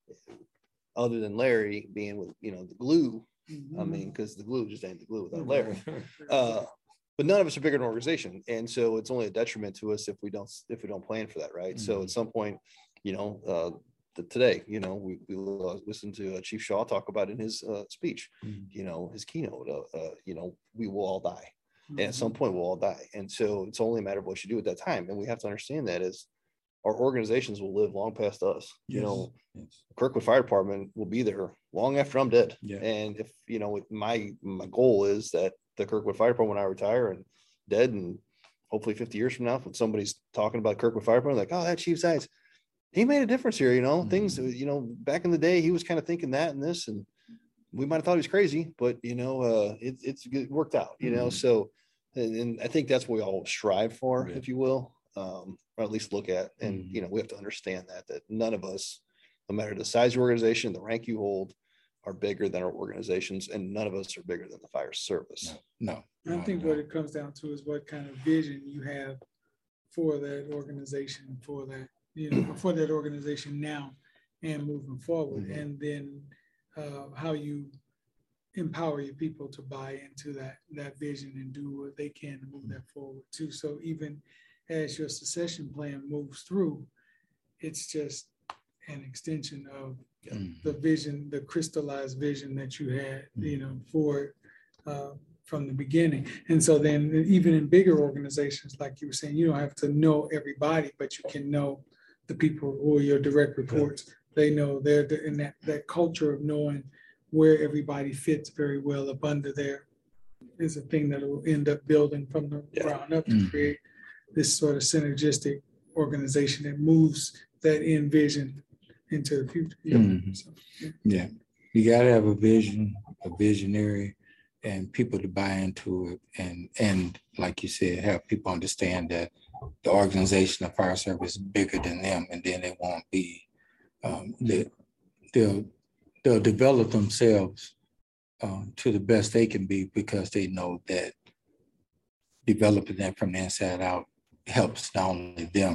other than Larry being with, you know, the glue, mm-hmm. I mean, because the glue just ain't the glue without Larry. Uh, but none of us are bigger than an organization. And so it's only a detriment to us if we don't, if we don't plan for that. Right. Mm-hmm. So at some point, you know, uh, the, today, you know, we, we listened to uh, Chief Shaw talk about in his uh, speech, mm-hmm. you know, his keynote, uh, uh, you know, we will all die. Mm-hmm. And at some point we'll all die. And so it's only a matter of what you do at that time. And we have to understand that as our organizations will live long past us. Yes. You know, yes. Kirkwood Fire Department will be there long after I'm dead. Yeah. And if, you know, my, my goal is that the Kirkwood Fire Department, when I retire and dead, and hopefully fifty years from now, when somebody's talking about Kirkwood Fire Department, like, oh, that Chief Zients, he made a difference here. You know, mm-hmm. things, you know, back in the day, he was kind of thinking that and this, and we might've thought he was crazy, but, you know, uh, it, it's it worked out, you mm-hmm. know? So, and, and I think that's what we all strive for, yeah. if you will, um, or at least look at. And, mm-hmm. you know, we have to understand that, that none of us, no matter the size of your organization, the rank you hold, are bigger than our organizations, and none of us are bigger than the fire service. No, no. I think no. what it comes down to is what kind of vision you have for that organization, for that, you know, for that organization now and moving forward. Mm-hmm. And then uh, how you empower your people to buy into that, that vision and do what they can to move that forward too. So even as your succession plan moves through, it's just an extension of mm-hmm. the vision, the crystallized vision that you had, you know, for uh, from the beginning. And so then even in bigger organizations, like you were saying, you don't have to know everybody, but you can know the people who are your direct reports. Yeah. They know they're in that, that culture of knowing where everybody fits very well up under there is a thing that will end up building from the yeah. ground up to mm-hmm. create this sort of synergistic organization that moves that end vision into the future. Mm-hmm. So, yeah. yeah, you got to have a vision, a visionary, and people to buy into it, and and like you said, have people understand that the organization of fire service is bigger than them, and then they won't be. Um, they, they'll they'll develop themselves um, to the best they can be, because they know that developing that from the inside out helps not only them,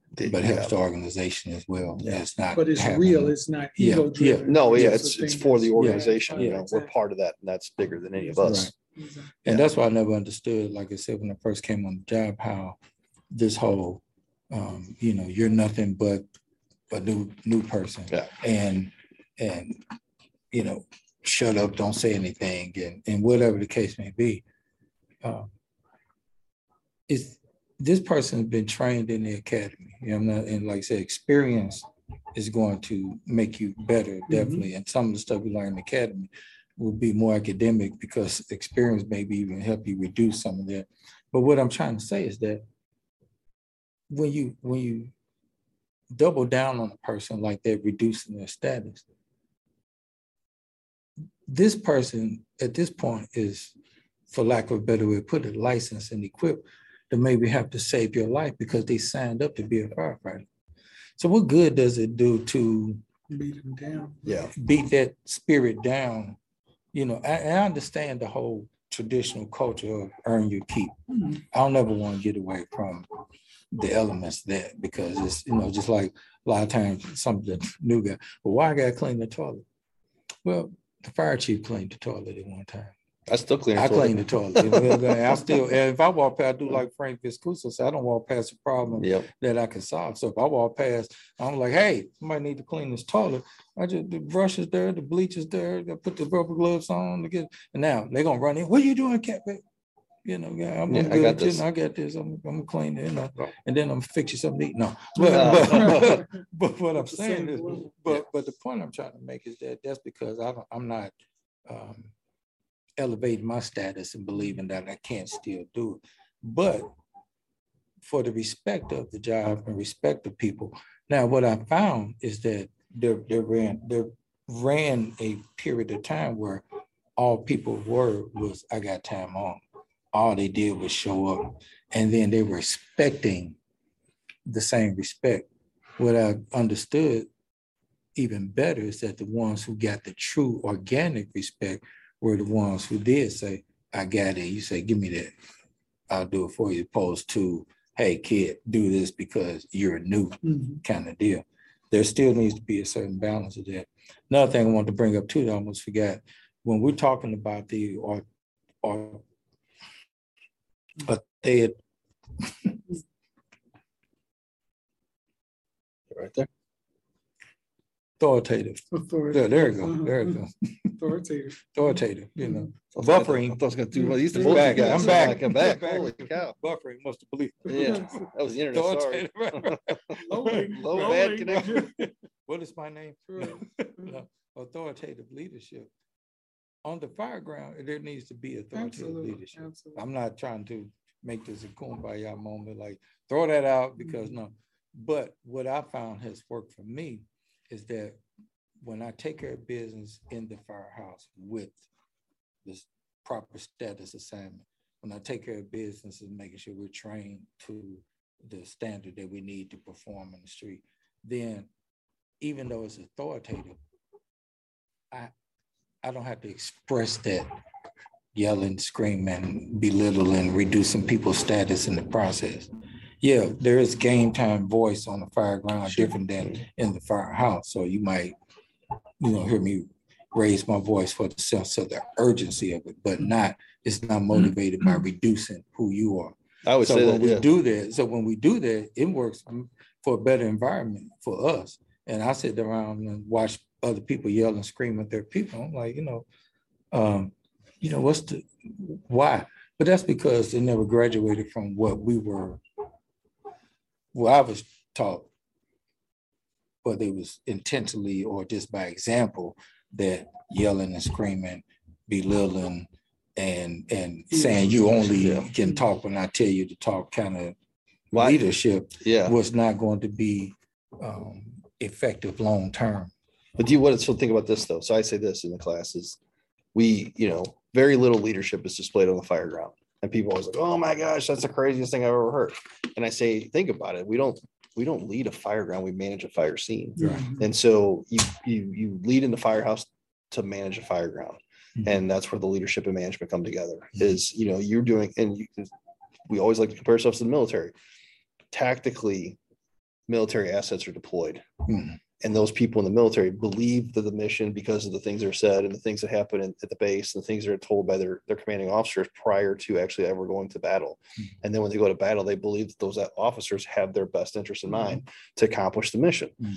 The- but helps yeah. the organization as well. Yeah. It's not. But it's having- real, it's not Yeah, ego yeah. driven. No, yeah, It's it's, a it's thing for the that's- organization, Yeah, you know, we're exactly. part of that, and that's bigger than any of us. Right. Exactly. And Yeah. that's why I never understood, like I said, when I first came on the job, how this whole, um, you know, you're nothing but a new new person. Yeah. And and you know, shut up, don't say anything, and, and whatever the case may be. Um, is this person's been trained in the academy. You know, I'm not, and like I said, experience is going to make you better, definitely. And some of the stuff we learn in the academy will be more academic because experience maybe even help you reduce some of that. But what I'm trying to say is that when you when you double down on a person like that, reducing their status, this person at this point is, for lack of a better way to put it, licensed and equipped to maybe have to save your life because they signed up to be a firefighter. So what good does it do to Beat them down. Yeah. beat that spirit down? You know, I, I understand the whole traditional culture of earn your keep. Mhm. I'll never want to get away from the elements there because it's, you know, just like a lot of times some of the new guy, well, why I gotta clean the toilet? Well, the fire chief cleaned the toilet at one time. I still clean. I clean the toilet. You know, I still, and if I walk past, I do like Frank Viscuso said, I don't walk past a problem Yep. that I can solve. So if I walk past, I'm like, hey, somebody need to clean this toilet. I just, the brush is there, the bleach is there, I put the rubber gloves on to get, and now they're gonna run in. What are you doing, Cat? You know, yeah, I'm, Yeah, I'm I good. got You this. know, I got this. I'm, I'm gonna clean it, you know, Right. and then I'm gonna fix you something to eat. No, but, Uh, but, but what I'm The saying same is, glue. but Yeah. but the point I'm trying to make is that that's because I don't, I'm not um, elevating my status and believing that I can't still do it. But for the respect of the job and respect of people. Now, what I found is that there, there ran there ran a period of time where all people were was I got time on. All they did was show up, and then they were expecting the same respect. What I understood even better is that the ones who got the true organic respect were the ones who did say, I got it. You say, give me that. I'll do it for you, opposed to, hey, kid, do this because you're new Mhm. kind of deal. There still needs to be a certain balance of that. Another thing I want to bring up too, that I almost forgot, when we're talking about the or or but they had Right there. authoritative. Authoritative. There, there you go. Uh-huh. There you go. Authoritative. Authoritative, you know. I thought I was gonna- Buffering. I thought I was gonna do one of these. The I'm bullshit back. guys. I'm back. I'm back. I'm Holy back. cow. Buffering must have believed. Yeah, that was the internet. Sorry. Authoritative. Loading, Low loading. bad connection. What is my name? Right. No, authoritative leadership. On the fire ground, there needs to be authoritative Absolutely. leadership. Absolutely. I'm not trying to make this a kumbaya moment, like throw that out because no. But what I found has worked for me is that when I take care of business in the firehouse with this proper status assignment, when I take care of business and making sure we're trained to the standard that we need to perform in the street, then even though it's authoritative, I I don't have to express that yelling, screaming, belittling, reducing people's status in the process. Yeah, there is game time voice on the fire ground different than in the firehouse. So you might, you know, hear me raise my voice for the sense of the urgency of it, but not, it's not motivated by reducing who you are. I would So say when that, we yeah. do that, so when we do that, it works for a better environment for us. And I sit around and watch other people yell and scream at their people. I'm like, you know, um, you know, what's the, why? But that's because they never graduated from what we were, well, I was taught, whether it was intentionally or just by example, that yelling and screaming, belittling, and and saying you only Yeah. can talk when I tell you to talk kind of Why- leadership Yeah. was not going to be um, effective long term. But do you want to still think about this though? So I say this in the classes, we, you know, very little leadership is displayed on the fire ground. And people always like, oh my gosh, that's the craziest thing I've ever heard. And I say, think about it. We don't, we don't lead a fire ground, we manage a fire scene. Right. And so you, you, you lead in the firehouse to manage a fire ground. Mhm. And that's where the leadership and management come together Mhm. is, you know, you're doing, and you, we always like to compare ourselves to the military. Tactically, military assets are deployed. Hmm. And those people in the military believe that the mission because of the things that are said and the things that happen in, at the base and the things that are told by their, their commanding officers prior to actually ever going to battle. Mm-hmm. And then when they go to battle, they believe that those officers have their best interest in mind mm-hmm. to accomplish the mission. Mm-hmm.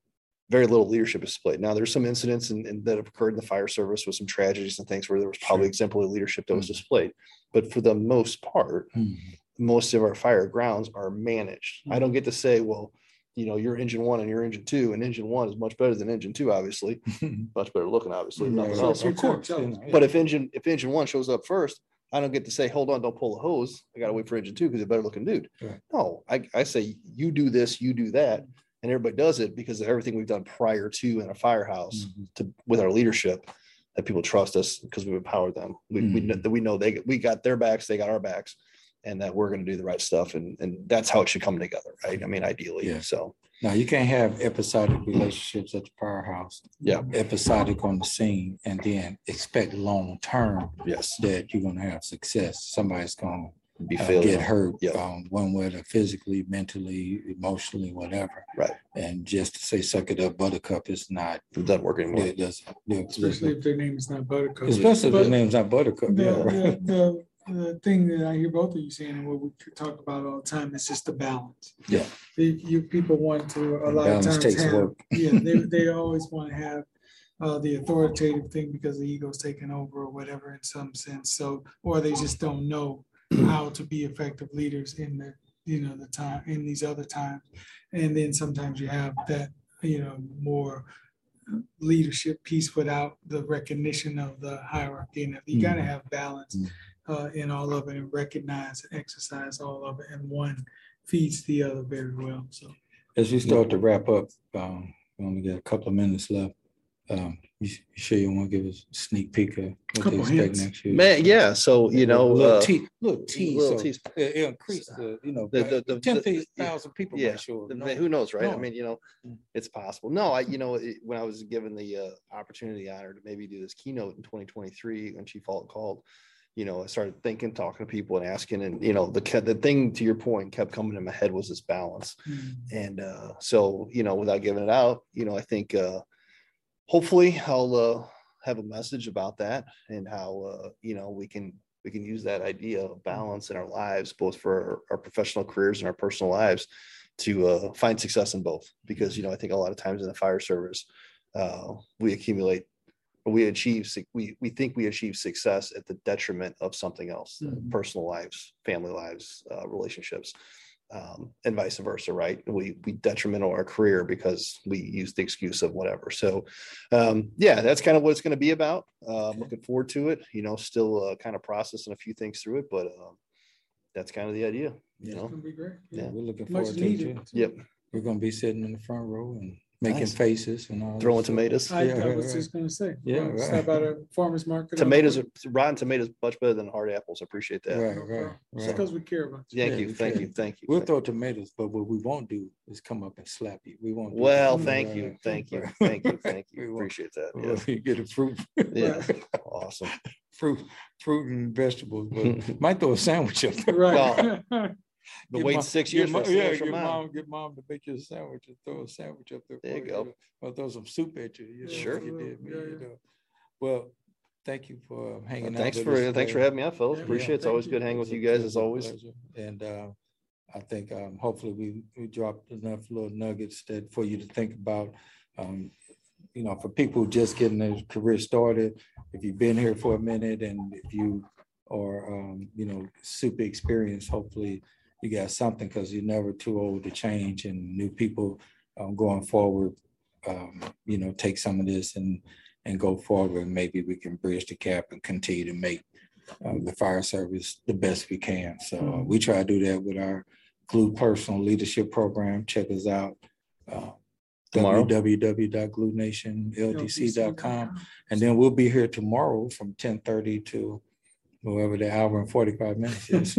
Very little leadership is displayed. Now there's some incidents in, in, that have occurred in the fire service with some tragedies and things where there was probably sure. exemplary leadership that mm-hmm. was displayed. But for the most part, mm-hmm. most of our fire grounds are managed. Mm-hmm. I don't get to say, well, you know, you're engine one and you're engine two, and engine one is much better than engine two, obviously, much better looking, obviously. Yeah, nothing so else. of course. Yeah. But if engine if engine one shows up first, I don't get to say, hold on, don't pull the hose. I got to wait for engine two because they're better looking dude. Yeah. No, I, I say you do this, you do that, and everybody does it because of everything we've done prior to in a firehouse mm-hmm. to with our leadership that people trust us because we've empowered them. We mm-hmm. we know that we know they we got their backs, they got our backs, and that we're going to do the right stuff, and and that's how it should come together, right? I mean, ideally, yeah. so. Now you can't have episodic relationships at the firehouse. Yeah. Episodic on the scene and then expect long term yes. that you're gonna have success. Somebody's gonna be uh, get hurt yep. um, one way or physically, mentally, emotionally, whatever. Right. And just to say suck it up, buttercup is not it doesn't work anymore. It doesn't, especially if their name is not Buttercup. Especially if their name's not Buttercup. The, yeah. the, the, the thing that I hear both of you saying and what we talk about all the time is just the balance. Yeah. The, you people want to a lot balance of times takes have, work. yeah, they, they always want to have uh, the authoritative thing because the ego's taken over or whatever in some sense. So, or they just don't know how to be effective leaders in the, you know, the time in these other times. And then sometimes you have that, you know, more leadership piece without the recognition of the hierarchy. And you got to have balance uh, in all of it and recognize and exercise all of it. And one feeds the other very well. So as we start to wrap up, um, we only got a couple of minutes left. Um, you, you sure you want to give us a sneak peek of what they expect next year? Man, yeah. So, you know, little uh, T, little T, little so T's. it, it increased the, you know, the, the, the, ten the, thousand people. Yeah. Sure. The, no. Who knows, right? No. I mean, you know, it's possible. No, I, you know, it, when I was given the uh, opportunity, honor to maybe do this keynote in twenty twenty-three when Chief Alton called, you know, I started thinking, talking to people and asking, and, you know, the the thing to your point kept coming in my head was this balance. Mm. And uh, so, you know, without giving it out, you know, I think uh, hopefully I'll uh, have a message about that and how, uh, you know, we can, we can use that idea of balance in our lives, both for our, our professional careers and our personal lives to uh, find success in both. Because, you know, I think a lot of times in the fire service, uh, we accumulate we achieve we we think we achieve success at the detriment of something else, mm-hmm. personal lives, family lives, uh, relationships, um, and vice versa, right? We we detrimental our career because we use the excuse of whatever. So um, yeah, that's kind of what it's going to be about. Uh, okay. Looking forward to it. You know, still uh, kind of processing a few things through it, but um, that's kind of the idea. You know, it's going to be great. Yeah, yeah, we're looking Much forward needed. to it. Yep, we're going to be sitting in the front row and making nice. faces and all throwing tomatoes. I, yeah, I right, was right. just going to say, yeah, well, right. stop out a farmer's market. Tomatoes, are, rotten tomatoes, much better than hard apples. I appreciate that. Right, right, right. Just because we care about you. Thank Yeah, you, we thank care. you, thank you. We'll thank throw tomatoes, but what we won't do is come up and slap you. We won't. Do Well, that. thank Right, you, right. thank you, Right. thank you, thank We you. won't. Appreciate that. Well, Yeah, you get a fruit, yeah, awesome. fruit, fruit and vegetables. But might throw a sandwich up there. Right. But Get wait mom- six get years mom- for a yeah, sandwich get from mom. mom, get mom to make you a sandwich and throw a sandwich up there. There you for go. Or throw some soup at you. you know, Sure. like you did me, Yeah, you yeah. know. Well, thank you for um, hanging Well, out. thanks with for us thanks for today. having me out, fellas. Yeah, Appreciate it. It's thank always you. good hanging It with was you a- guys it as was a always. pleasure. And uh, I think um, hopefully we, we dropped enough little nuggets that for you to think about. Um, you know, for people just getting their career started, if you've been here for a minute and if you are, um, you know, super experienced, hopefully you got something because you're never too old to change, and new people um, going forward, um, you know, take some of this and and go forward. And maybe we can bridge the gap and continue to make uh, the fire service the best we can. So uh, we try to do that with our Glue Personal Leadership Program. Check us out. Uh, Tomorrow. w w w dot glue nation l d c dot com. And then we'll be here tomorrow from ten thirty to whoever the hour and forty-five minutes is.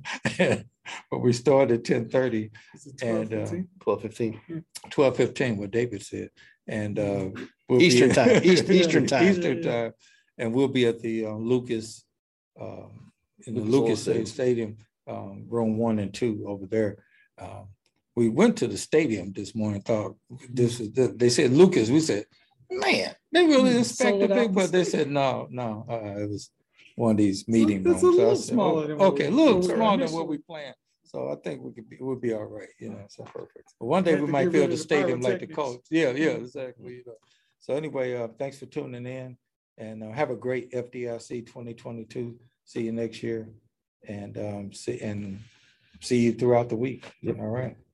But we start at ten thirty and uh, twelve fifteen. twelve fifteen, what David said. And uh, we'll Eastern be, time, East, Eastern time. Eastern time. And we'll be at the uh, Lucas, um, in the Lucas Oil Lucas Stadium. Stadium, um, room one and two over there. Um, we went to the stadium this morning, thought this is, the, they said Lucas, we said, man, they really Hmm, expect sold the out big, the but they stadium. said, no, no, uh, it was one of these meeting that's rooms. a So I little said, smaller oh, than what okay, a we- little what we were smaller than what initially. we planned. So I think we could be, we'll be all right, you know, so perfect. But one day Had we to might get fill rid the of the stadium like the pyrotechnics. coach. Yeah, yeah, Mhm. exactly. You know. So anyway, uh, thanks for tuning in, and uh, have a great F D I C twenty twenty-two. See you next year, and um, see and see you throughout the week. All right.